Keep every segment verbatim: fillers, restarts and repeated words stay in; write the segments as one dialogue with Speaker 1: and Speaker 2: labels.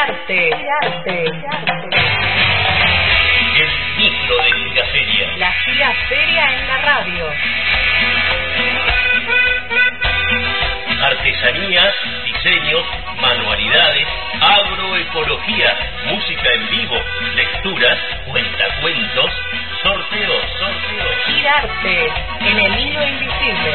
Speaker 1: Girarte, girarte, girarte.
Speaker 2: El micro de Giraferia.
Speaker 1: La Giraferia en la radio.
Speaker 2: Artesanías, diseños, manualidades, agroecología, música en vivo, lecturas, cuentacuentos, sorteos, sorteos.
Speaker 1: Girarte en el hilo invisible.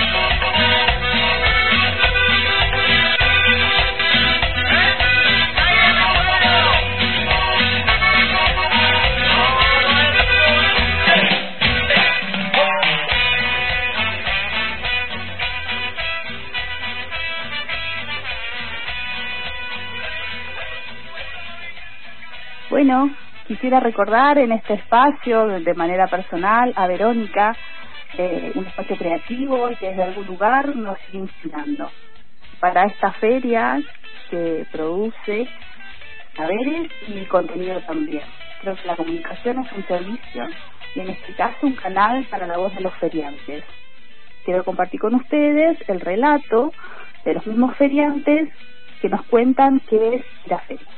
Speaker 3: Bueno, quisiera recordar en este espacio, de manera personal, a Verónica, eh, un espacio creativo y que desde algún lugar nos sigue inspirando. Para esta feria que produce saberes y contenido también. Creo que la comunicación es un servicio y en este caso un canal para la voz de los feriantes. Quiero compartir con ustedes el relato de los mismos feriantes que nos cuentan qué es la feria.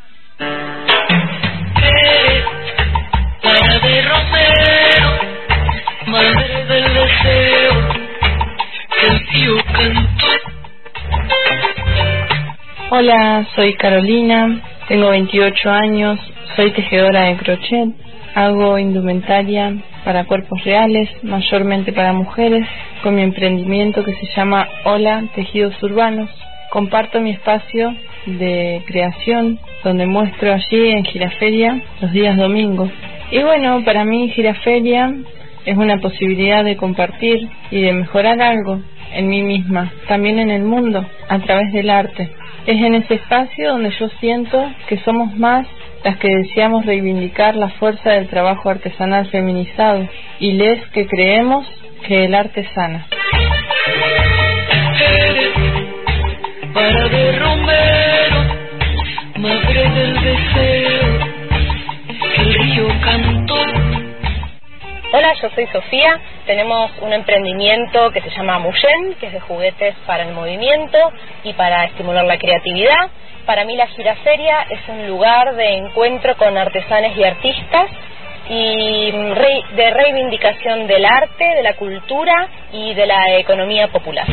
Speaker 4: Para de Romero, madre del deseo, que el tío cantó.
Speaker 5: Hola, soy Carolina, tengo veintiocho años, soy tejedora de crochet, hago indumentaria para cuerpos reales, mayormente para mujeres, con mi emprendimiento que se llama Hola Tejidos Urbanos. Comparto mi espacio de creación, donde muestro allí en Giraferia los días domingos. Y bueno, para mí Giraferia es una posibilidad de compartir y de mejorar algo en mí misma, también en el mundo, a través del arte. Es en ese espacio donde yo siento que somos más las que deseamos reivindicar la fuerza del trabajo artesanal feminizado y les que creemos que el arte sana.
Speaker 4: Para de Romero, madre del deseo, que el río cantó.
Speaker 6: Hola, yo soy Sofía, tenemos un emprendimiento que se llama Muyen, que es de juguetes para el movimiento y para estimular la creatividad. Para mí la Giraferia es un lugar de encuentro con artesanos y artistas y de reivindicación del arte, de la cultura y de la economía popular.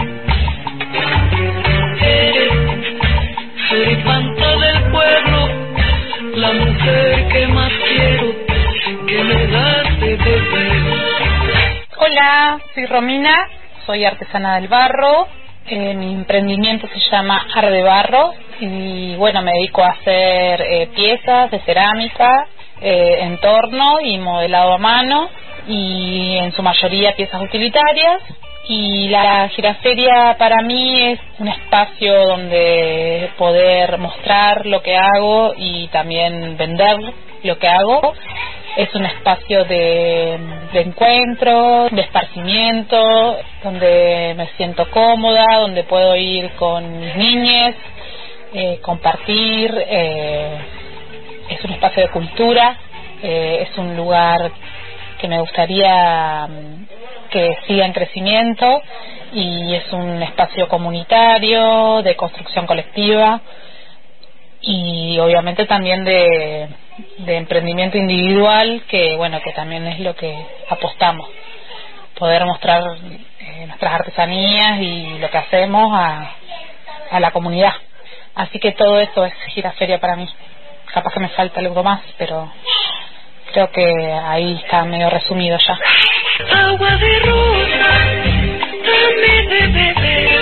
Speaker 4: Floripanta del pueblo, la mujer que más quiero, que me das de beber.
Speaker 7: Hola, soy Romina, soy artesana del barro, eh, mi emprendimiento se llama Ar de Barro y bueno, me dedico a hacer eh, piezas de cerámica, eh, entorno y modelado a mano y en su mayoría piezas utilitarias. Y la Giraferia para mí es un espacio donde poder mostrar lo que hago y también vender lo que hago. Es un espacio de, de encuentro, de esparcimiento, donde me siento cómoda, donde puedo ir con mis niñas, eh, compartir. Eh, es un espacio de cultura, eh, es un lugar que me gustaría que siga en crecimiento y es un espacio comunitario de construcción colectiva y obviamente también de, de emprendimiento individual, que bueno, que también es lo que apostamos, poder mostrar eh, nuestras artesanías y lo que hacemos a, a la comunidad. Así que todo eso es Giraferia para mí. Capaz que me falta algo más, pero creo que ahí está medio resumido ya.
Speaker 4: Agua de rosa, dame de beber.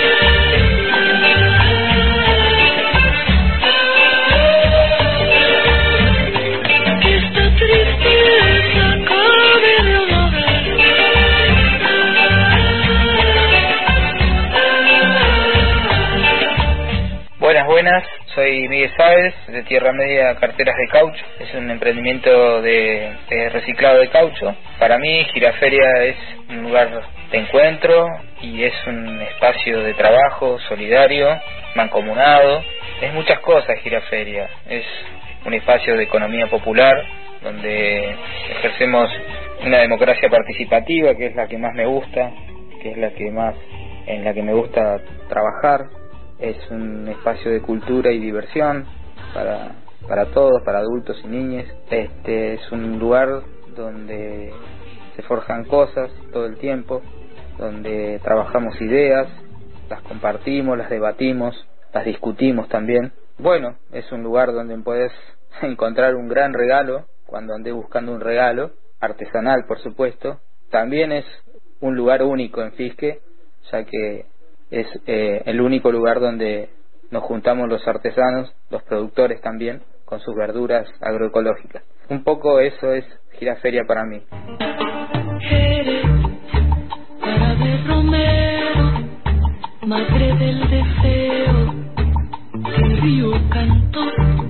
Speaker 4: Que esta tristeza acabe de una vez.
Speaker 8: Buenas, buenas. Soy Miguel Sáez, de Tierra Media Carteras de Caucho. Es un emprendimiento de, de reciclado de caucho. Para mí, Giraferia es un lugar de encuentro y es un espacio de trabajo solidario, mancomunado. Es muchas cosas Giraferia. Es un espacio de economía popular donde ejercemos una democracia participativa, que es la que más me gusta, que es la que más en la que me gusta trabajar. Es un espacio de cultura y diversión, para, para todos, para adultos y niños. Este es un lugar donde se forjan cosas todo el tiempo, donde trabajamos ideas, las compartimos, las debatimos, las discutimos también. Bueno, es un lugar donde puedes encontrar un gran regalo cuando andes buscando un regalo, artesanal por supuesto. También es un lugar único en Fisque, ya que es eh, el único lugar donde nos juntamos los artesanos, los productores también, con sus verduras agroecológicas. Un poco eso es Giraferia para mí.
Speaker 4: Eres cara de romero, madre del deseo, el río cantó.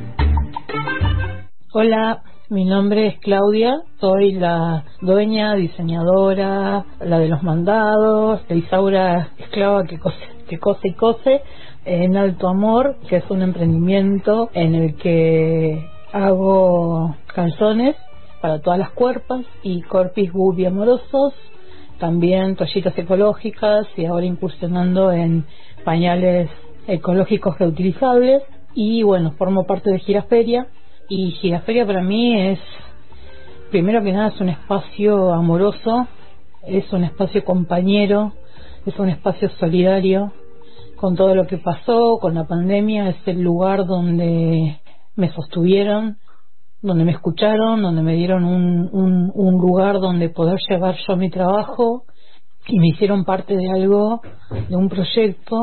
Speaker 9: Hola, mi nombre es Claudia, soy la dueña, diseñadora, la de los mandados, de Isaura Esclava que cose, que cose y cose en Alto Amor, que es un emprendimiento en el que hago calzones para todas las cuerpas y corpis bubi amorosos, también toallitas ecológicas y ahora incursionando en pañales ecológicos reutilizables. Y bueno, formo parte de Giraferia. Y Giraferia para mí es, primero que nada, es un espacio amoroso, es un espacio compañero, es un espacio solidario. Con todo lo que pasó, con la pandemia, es el lugar donde me sostuvieron, donde me escucharon, donde me dieron un, un, un lugar donde poder llevar yo mi trabajo y me hicieron parte de algo, de un proyecto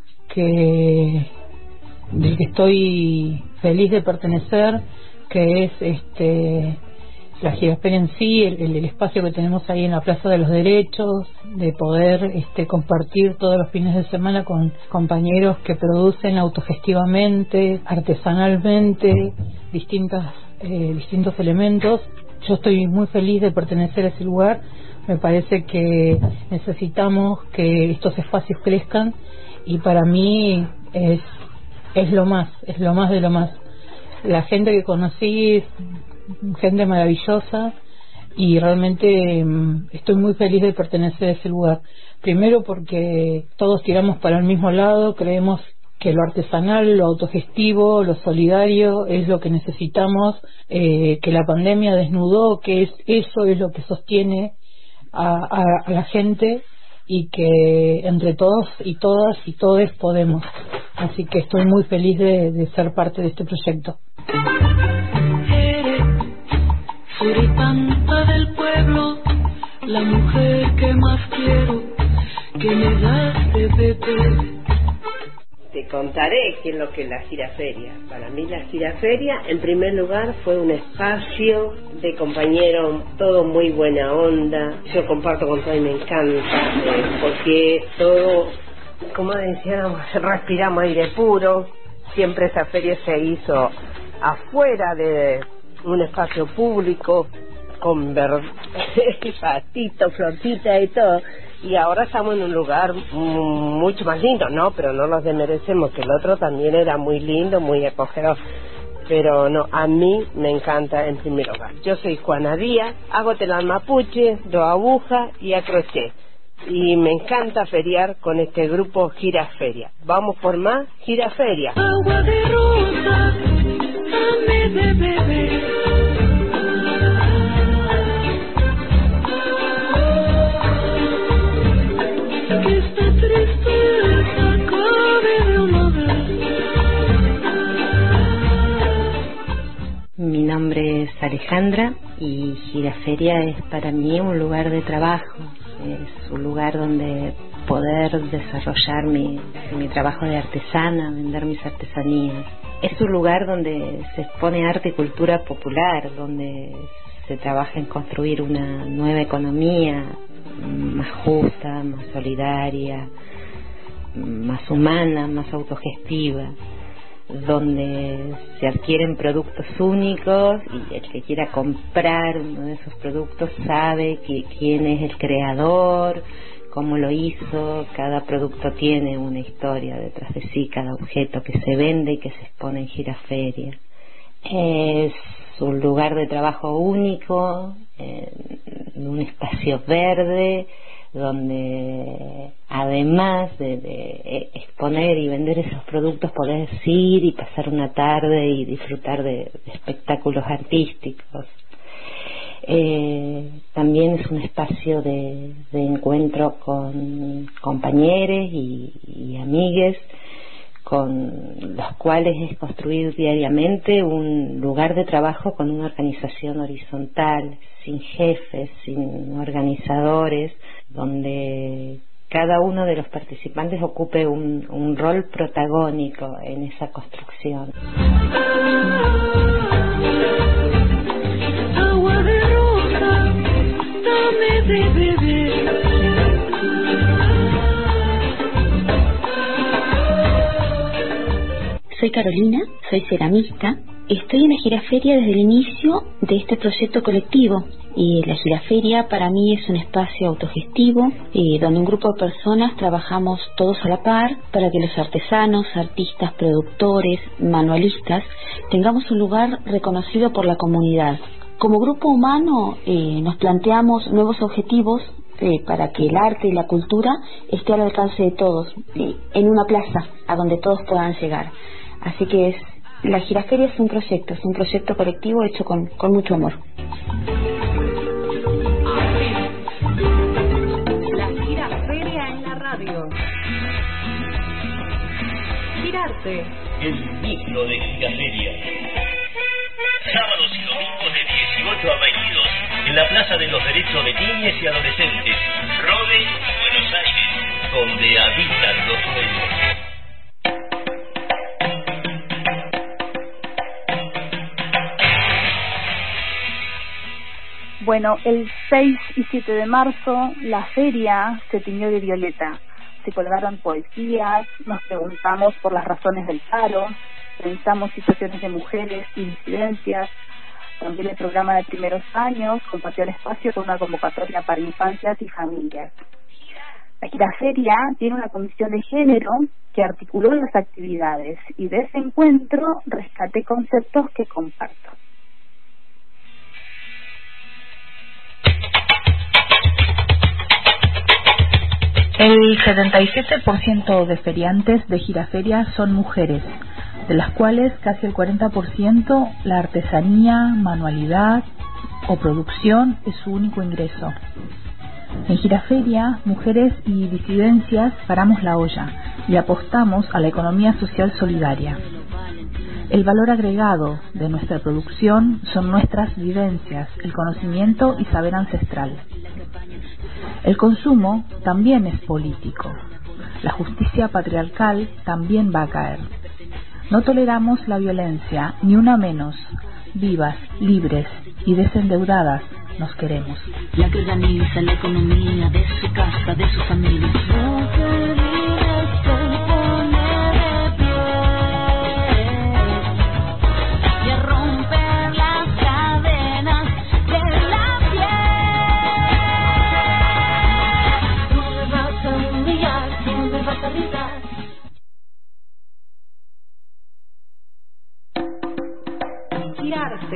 Speaker 9: que del que estoy feliz de pertenecer, que es este la Giraferia en sí, el, el, el espacio que tenemos ahí en la Plaza de los Derechos, de poder este compartir todos los fines de semana con compañeros que producen autogestivamente, artesanalmente, distintas eh, distintos elementos. Yo estoy muy feliz de pertenecer a ese lugar. Me parece que necesitamos que estos espacios crezcan y para mí es es lo más, es lo más de lo más. La gente que conocí es gente maravillosa y realmente mmm, estoy muy feliz de pertenecer a ese lugar. Primero porque todos tiramos para el mismo lado, creemos que lo artesanal, lo autogestivo, lo solidario es lo que necesitamos, eh, que la pandemia desnudó, que es eso es lo que sostiene a, a, a la gente y que entre todos y todas y todes podemos. Así que estoy muy feliz de, de ser parte de este proyecto.
Speaker 4: Eres suripanta del pueblo, la mujer que más quiero, que me das de beber.
Speaker 10: Te contaré qué es lo que es la Giraferia. Para mí la Giraferia, en primer lugar, fue un espacio de compañeros, todo muy buena onda. Yo comparto con todo y me encanta, eh, porque todo, como decíamos, respiramos aire puro. Siempre esa feria se hizo afuera de un espacio público, con ver... patito, florcita y todo. Y ahora estamos en un lugar mucho más lindo, ¿no? Pero no nos desmerecemos, que el otro también era muy lindo, muy acogedor. Pero no, a mí me encanta en primer lugar. Yo soy Juana Díaz, hago telar mapuche, do aguja y a crochet. Y me encanta feriar con este grupo Giraferia. Vamos por más Giraferia.
Speaker 4: Agua de rosa, dame de beber. Que esta tristeza acabe de una vez.
Speaker 11: Mi nombre es Alejandra y Giraferia es para mí un lugar de trabajo. Es un lugar donde poder desarrollar mi, mi trabajo de artesana, vender mis artesanías. Es un lugar donde se expone arte y cultura popular, donde se trabaja en construir una nueva economía más justa, más solidaria, más humana, más autogestiva, donde se adquieren productos únicos y el que quiera comprar uno de esos productos sabe que, quién es el creador, cómo lo hizo. Cada producto tiene una historia detrás de sí, cada objeto que se vende y que se expone en Giraferia. Es un lugar de trabajo único, en un espacio verde, donde además de, de exponer y vender esos productos podés ir y pasar una tarde y disfrutar de, de espectáculos artísticos. Eh, también es un espacio de, de encuentro con compañeros y, y amigues con los cuales es construir diariamente un lugar de trabajo con una organización horizontal, sin jefes, sin organizadores, donde cada uno de los participantes ocupe un, un rol protagónico en esa construcción.
Speaker 4: Agua de rosa, dame de beber.
Speaker 12: Soy Carolina, soy ceramista. Estoy en la Giraferia desde el inicio de este proyecto colectivo. Y la Giraferia para mí es un espacio autogestivo eh, donde un grupo de personas trabajamos todos a la par para que los artesanos, artistas, productores, manualistas tengamos un lugar reconocido por la comunidad. Como grupo humano eh, nos planteamos nuevos objetivos eh, para que el arte y la cultura esté al alcance de todos, eh, en una plaza a donde todos puedan llegar. Así que es, la Giraferia es un proyecto, es un proyecto colectivo hecho con, con mucho amor.
Speaker 1: La Giraferia en la radio. Girarte.
Speaker 2: El micro de Giraferia. Sábados y domingos de dieciocho a veintidós en la Plaza de los Derechos de Niñas y Adolescentes, Rode, Buenos Aires, donde habitan los sueños.
Speaker 3: Bueno, el seis y siete de marzo la feria se tiñó de violeta. Se colgaron poesías, nos preguntamos por las razones del paro, pensamos situaciones de mujeres y disidencias. También el programa de primeros años compartió el espacio con una convocatoria para infancias y familias. La Giraferia tiene una comisión de género que articuló las actividades y de ese encuentro rescaté conceptos que comparto.
Speaker 13: El setenta y siete por ciento de feriantes de Giraferia son mujeres, de las cuales casi el cuarenta por ciento la artesanía, manualidad o producción es su único ingreso. En Giraferia, mujeres y disidencias paramos la olla y apostamos a la economía social solidaria. El valor agregado de nuestra producción son nuestras vivencias, el conocimiento y saber ancestral. El consumo también es político. La justicia patriarcal también va a caer. No toleramos la violencia, ni una menos. Vivas, libres y desendeudadas nos queremos.
Speaker 12: La que organiza la economía de su casa, de su familia.
Speaker 1: Girarte.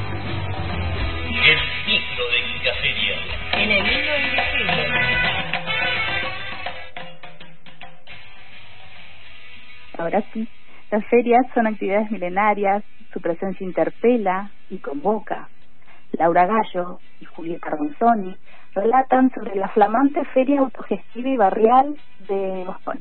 Speaker 2: El micro de Giraferia.
Speaker 1: En el hilo invisible.
Speaker 3: Ahora sí, las ferias son actividades milenarias, su presencia interpela y convoca. Laura Gallo y Julieta Ronzoni relatan sobre la flamante feria autogestiva y barrial de Mosconi.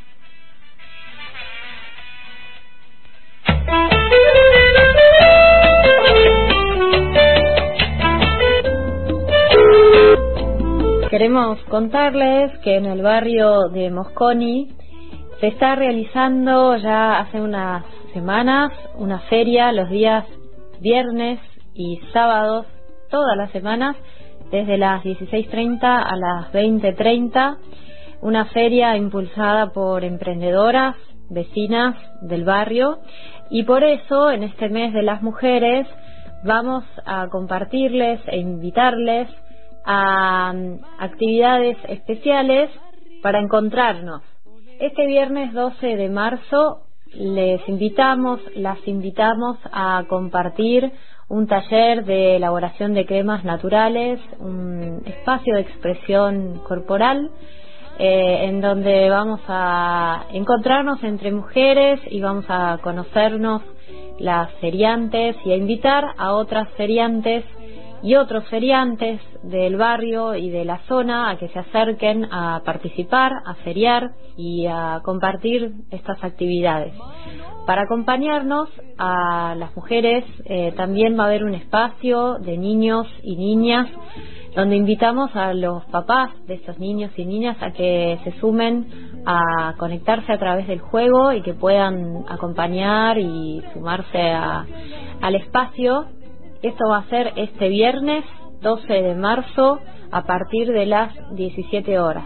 Speaker 14: Queremos contarles que en el barrio de Mosconi se está realizando ya hace unas semanas una feria los días viernes y sábados, todas las semanas, desde las dieciséis treinta a las veinte treinta, una feria impulsada por emprendedoras, vecinas del barrio, y por eso en este mes de las mujeres vamos a compartirles e invitarles a actividades especiales para encontrarnos. Este viernes doce de marzo les invitamos, las invitamos a compartir un taller de elaboración de cremas naturales, un espacio de expresión corporal, eh, en donde vamos a encontrarnos entre mujeres y vamos a conocernos las feriantes y a invitar a otras feriantes y otros feriantes del barrio y de la zona a que se acerquen a participar, a feriar y a compartir estas actividades. Para acompañarnos a las mujeres eh, también va a haber un espacio de niños y niñas donde invitamos a los papás de estos niños y niñas a que se sumen a conectarse a través del juego y que puedan acompañar y sumarse a, al espacio. Esto va a ser este viernes doce de marzo a partir de las diecisiete horas.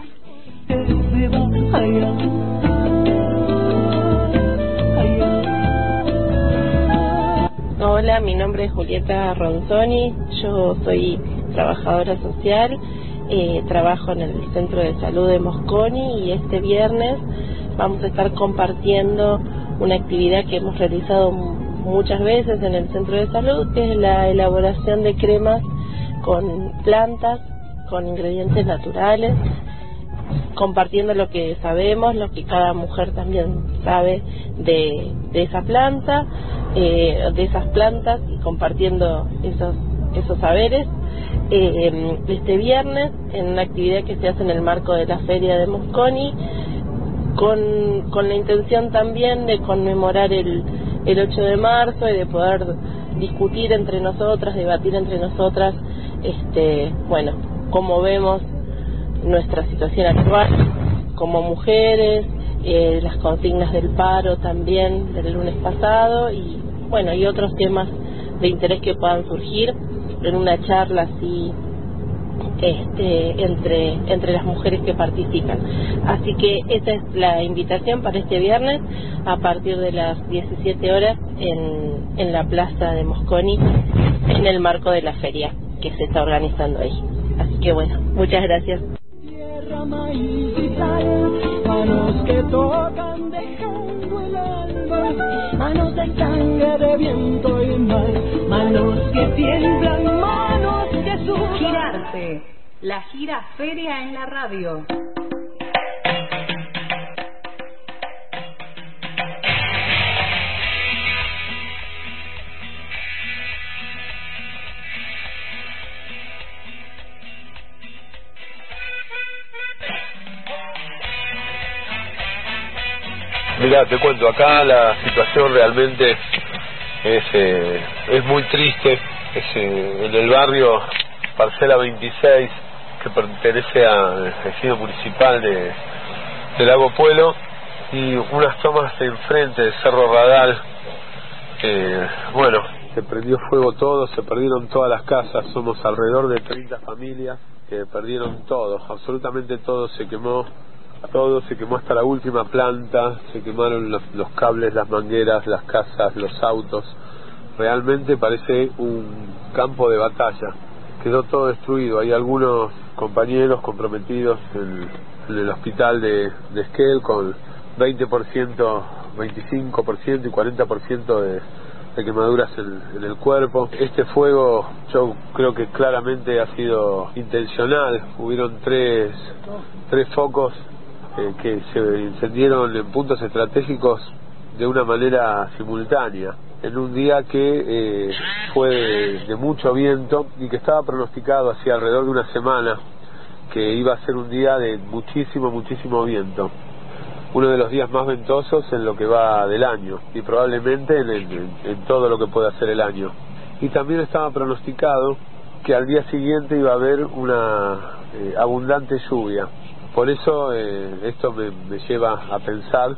Speaker 15: Hola, mi nombre es Julieta Ronzoni, yo soy trabajadora social, eh, trabajo en el Centro de Salud de Mosconi y este viernes vamos a estar compartiendo una actividad que hemos realizado muchas veces en el Centro de Salud, que es la elaboración de cremas con plantas, con ingredientes naturales, compartiendo lo que sabemos, lo que cada mujer también sabe de, de esa planta, eh, de esas plantas y compartiendo esos, esos saberes. Eh, este viernes en una actividad que se hace en el marco de la Feria de Mosconi, con, con la intención también de conmemorar el, el ocho de marzo y de poder discutir entre nosotras, debatir entre nosotras, este, bueno, cómo vemos nuestra situación actual como mujeres, eh, las consignas del paro también del lunes pasado y bueno, y otros temas de interés que puedan surgir en una charla así este, entre, entre las mujeres que participan. Así que esta es la invitación para este viernes a partir de las diecisiete horas en, en la plaza de Mosconi, en el marco de la feria que se está organizando ahí. Así que bueno, muchas gracias.
Speaker 4: Manos que tocan dejando el alma, manos de sangre, de viento y mar, manos que tiemblan, manos que sudan.
Speaker 1: Girarte, la gira feria en la radio.
Speaker 16: Mira, te cuento, acá la situación realmente es eh, es muy triste. Es eh, en el barrio Parcela veintiséis, que pertenece al ejido municipal de, de Lago Puelo, y unas tomas enfrente del Cerro Radal. Eh, bueno, se prendió fuego todo, se perdieron todas las casas, somos alrededor de treinta familias que perdieron todo, absolutamente todo se quemó. Todo se quemó hasta la última planta, se quemaron los, los cables, las mangueras, las casas, los autos. Realmente parece un campo de batalla. Quedó todo destruido. Hay algunos compañeros comprometidos en, en el hospital de, de Esquel con veinte por ciento, veinticinco por ciento y cuarenta por ciento de, de quemaduras en, en el cuerpo. Este fuego yo creo que claramente ha sido intencional. Hubieron tres, tres focos Eh, que se encendieron en puntos estratégicos de una manera simultánea, en un día que eh, fue de, de mucho viento y que estaba pronosticado hacia alrededor de una semana que iba a ser un día de muchísimo, muchísimo viento, uno de los días más ventosos en lo que va del año y probablemente en, en, en todo lo que pueda ser el año. Y también estaba pronosticado que al día siguiente iba a haber una eh, abundante lluvia. Por eso eh, esto me, me lleva a pensar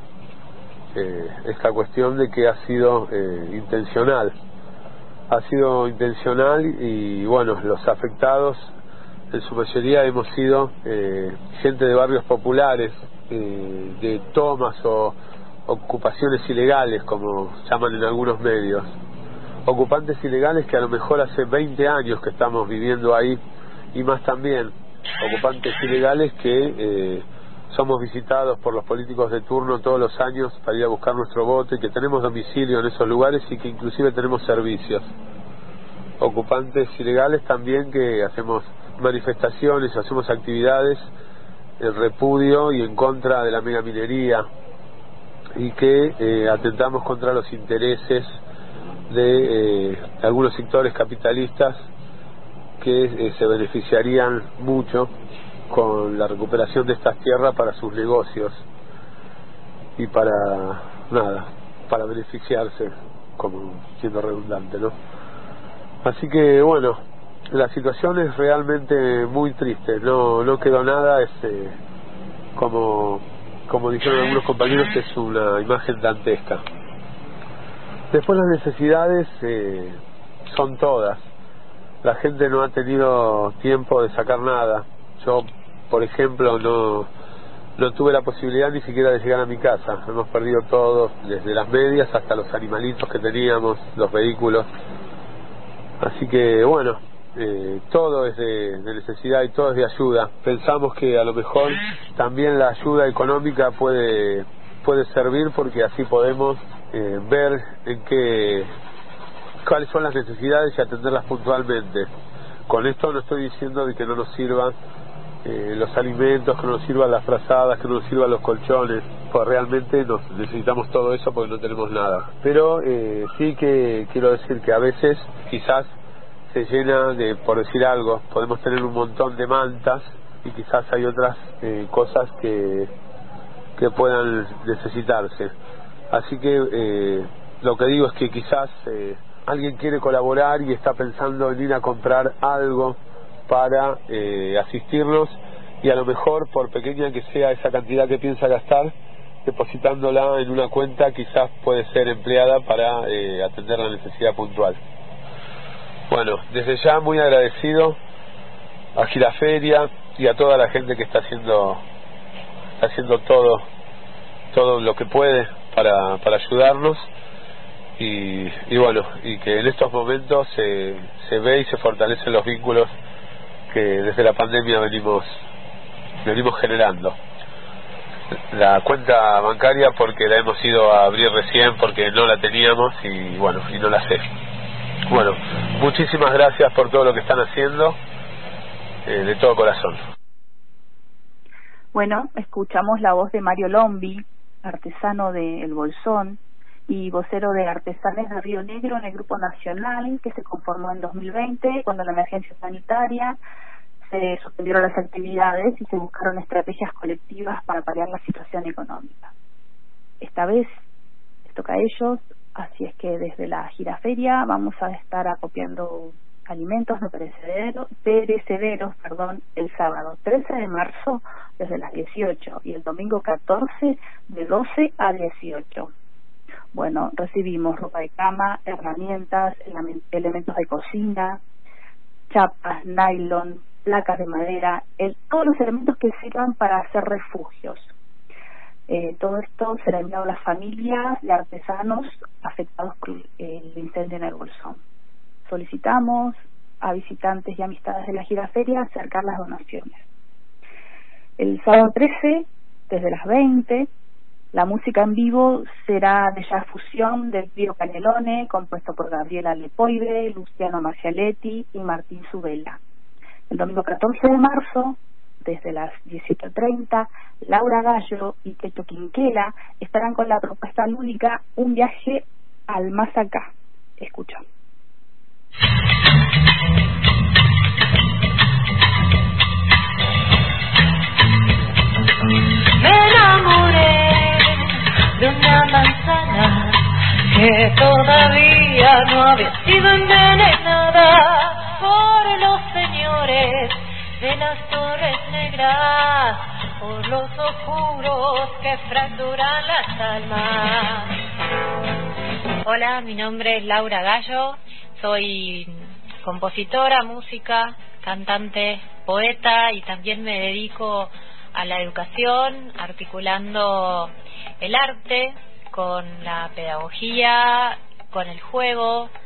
Speaker 16: eh, esta cuestión de que ha sido eh, intencional. Ha sido intencional y bueno, los afectados en su mayoría hemos sido eh, gente de barrios populares, eh, de tomas o ocupaciones ilegales, como llaman en algunos medios. Ocupantes ilegales que a lo mejor hace veinte años que estamos viviendo ahí y más también. Ocupantes ilegales que eh, somos visitados por los políticos de turno todos los años para ir a buscar nuestro voto, y que tenemos domicilio en esos lugares y que inclusive tenemos servicios. Ocupantes ilegales también, que hacemos manifestaciones, hacemos actividades en repudio y en contra de la megaminería, y que eh, atentamos contra los intereses de eh, algunos sectores capitalistas que eh, se beneficiarían mucho con la recuperación de estas tierras para sus negocios y para nada, para beneficiarse, como siendo redundante, ¿no? Así que bueno, la situación es realmente muy triste, no no quedó nada, es eh, como como dijeron algunos compañeros, es una imagen dantesca. Después las necesidades eh, son todas. La gente no ha tenido tiempo de sacar nada. Yo, por ejemplo, no no tuve la posibilidad ni siquiera de llegar a mi casa. Hemos perdido todo, desde las medias hasta los animalitos que teníamos, los vehículos. Así que bueno, eh, todo es de, de necesidad y todo es de ayuda. Pensamos que a lo mejor también la ayuda económica puede puede servir, porque así podemos eh, ver en qué cuáles son las necesidades y atenderlas puntualmente. Con esto no estoy diciendo de que no nos sirvan eh, los alimentos, que no nos sirvan las frazadas, que no nos sirvan los colchones, pues realmente nos necesitamos todo eso porque no tenemos nada. Pero eh, sí que quiero decir que a veces quizás se llena de, por decir algo, podemos tener un montón de mantas y quizás hay otras eh, cosas que que puedan necesitarse. Así que eh, lo que digo es que quizás eh, alguien quiere colaborar y está pensando en ir a comprar algo para eh, asistirnos, y a lo mejor, por pequeña que sea esa cantidad que piensa gastar, depositándola en una cuenta quizás puede ser empleada para eh, atender la necesidad puntual. Bueno, desde ya muy agradecido a Giraferia y a toda la gente que está haciendo haciendo todo todo lo que puede para, para ayudarnos, y, y bueno, y que en estos momentos se, se ve y se fortalecen los vínculos que desde la pandemia venimos venimos generando. La cuenta bancaria porque la hemos ido a abrir recién, porque no la teníamos y bueno, y no la sé. Bueno, muchísimas gracias por todo lo que están haciendo, eh, de todo corazón.
Speaker 3: Bueno, escuchamos la voz de Mario Lombi, artesano de El Bolsón y vocero de Artesanes de Río Negro en el Grupo Nacional, que se conformó en dos mil veinte, cuando la emergencia sanitaria se suspendieron las actividades y se buscaron estrategias colectivas para paliar la situación económica. Esta vez les toca a ellos, así es que desde la Giraferia vamos a estar acopiando alimentos no perecederos, perecederos perdón, el sábado trece de marzo desde las dieciocho y el domingo catorce de doce a dieciocho. Bueno, recibimos ropa de cama, herramientas, elementos de cocina, chapas, nylon, placas de madera, el, todos los elementos que sirvan para hacer refugios. Eh, todo esto será enviado a las familias de artesanos afectados por el incendio en El Bolsón. Solicitamos a visitantes y amistades de la Giraferia acercar las donaciones. El sábado trece, desde las veinte, la música en vivo será de jazz fusión del trío Canelone, compuesto por Gabriela Lepoide, Luciano Marcialetti y Martín Zubela. El domingo catorce de marzo, desde las dieciocho treinta, Laura Gallo y Keto Quinquela estarán con la propuesta lúdica Un viaje al más acá. Escucha.
Speaker 17: Me enamoré de una manzana que todavía no había sido envenenada por los señores de las Torres Negras, por los oscuros que fracturan las almas.
Speaker 6: Hola, mi nombre es Laura Gallo, soy compositora, música, cantante, poeta y también me dedico a la educación, articulando el arte con la pedagogía, con el juego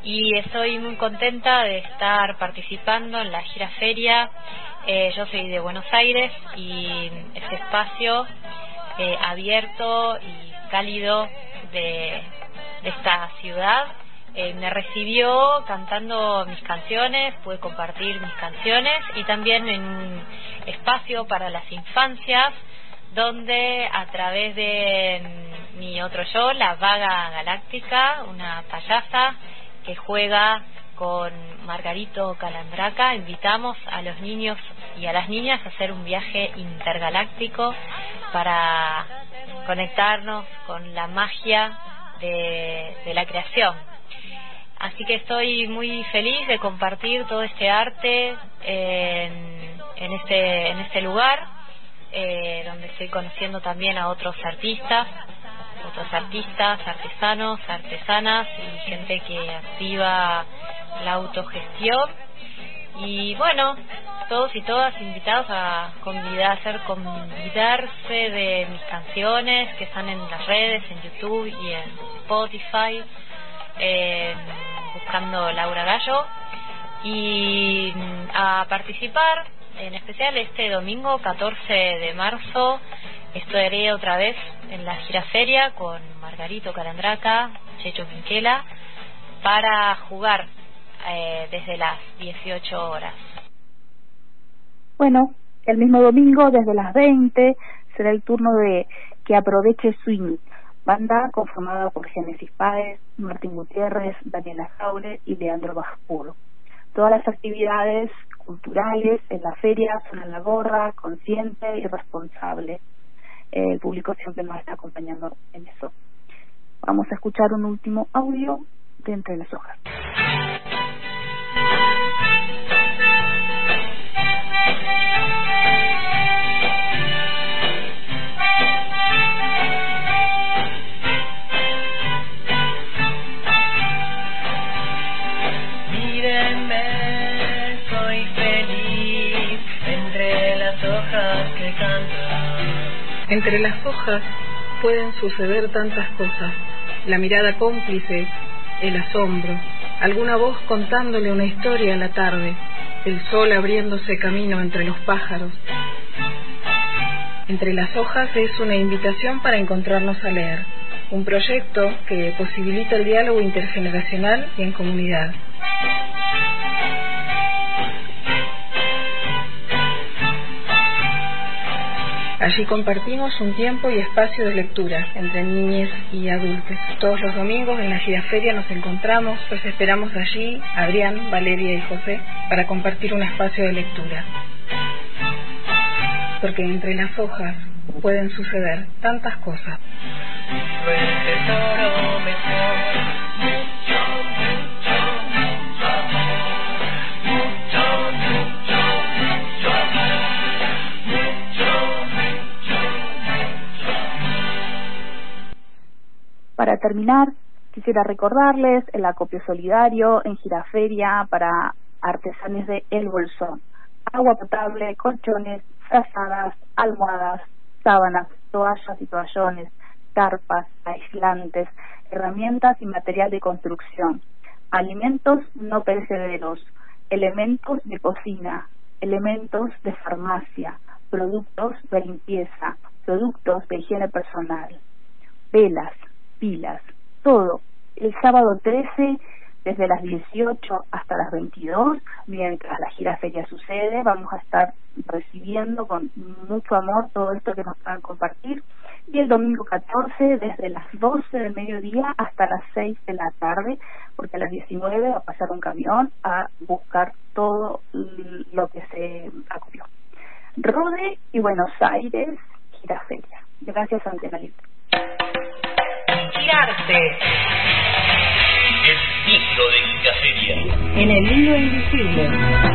Speaker 6: y estoy muy contenta de estar participando en la Giraferia. Eh, yo soy de Buenos Aires y este espacio eh, abierto y cálido de, de esta ciudad eh, me recibió cantando mis canciones, pude compartir mis canciones y también en un espacio para las infancias donde a través de mi otro yo, la Vaga Galáctica, una payasa que juega con Margarito Calandraca, invitamos a los niños y a las niñas a hacer un viaje intergaláctico para conectarnos con la magia de, de la creación. Así que estoy muy feliz de compartir todo este arte en, en, este, en este lugar, eh, donde estoy conociendo también a otros artistas, otros artistas, artesanos, artesanas y gente que activa la autogestión. Y bueno, todos y todas invitados a convidar, a hacer convidarse de mis canciones que están en las redes, en YouTube y en Spotify, eh, buscando Laura Gallo, y a participar, en especial este domingo catorce de marzo estaré otra vez en la Giraferia con Margarito Calandraca, Checho Quinquela, para jugar eh, desde las dieciocho horas.
Speaker 3: Bueno, el mismo domingo desde las veinte será el turno de Que Aproveche Swing, banda conformada por Génesis Páez, Martín Gutiérrez, Daniela Jaure y Leandro Baspuro. Todas las actividades culturales en la feria son a la gorra, consciente y responsable. El público siempre nos está acompañando en eso. Vamos a escuchar un último audio de Entre las Hojas.
Speaker 17: Mírenme, soy feliz entre las hojas que cantan.
Speaker 18: Entre las hojas pueden suceder tantas cosas: la mirada cómplice, el asombro, alguna voz contándole una historia a la tarde, el sol abriéndose camino entre los pájaros. Entre las hojas es una invitación para encontrarnos a leer, un proyecto que posibilita el diálogo intergeneracional y en comunidad. Allí compartimos un tiempo y espacio de lectura entre niñes y adultos. Todos los domingos en la Giraferia nos encontramos, los esperamos allí, Adrián, Valeria y José, para compartir un espacio de lectura. Porque entre las hojas pueden suceder tantas cosas.
Speaker 3: Para terminar, quisiera recordarles el acopio solidario en Giraferia para artesanes de El Bolsón. Agua potable, colchones, frazadas, almohadas, sábanas, toallas y toallones, carpas, aislantes, herramientas y material de construcción, alimentos no perecederos, elementos de cocina, elementos de farmacia, productos de limpieza, productos de higiene personal, velas, pilas, todo. El sábado trece, desde las dieciocho hasta las veintidós, mientras la Giraferia sucede, vamos a estar recibiendo con mucho amor todo esto que nos puedan compartir. Y el domingo catorce, desde las doce del mediodía hasta las seis de la tarde, porque a las diecinueve va a pasar un camión a buscar todo lo que se acopió. Rode y Buenos Aires, Giraferia. Gracias, Antena Libre.
Speaker 2: Girarte. El hilo de Giraferia.
Speaker 1: En el hilo invisible.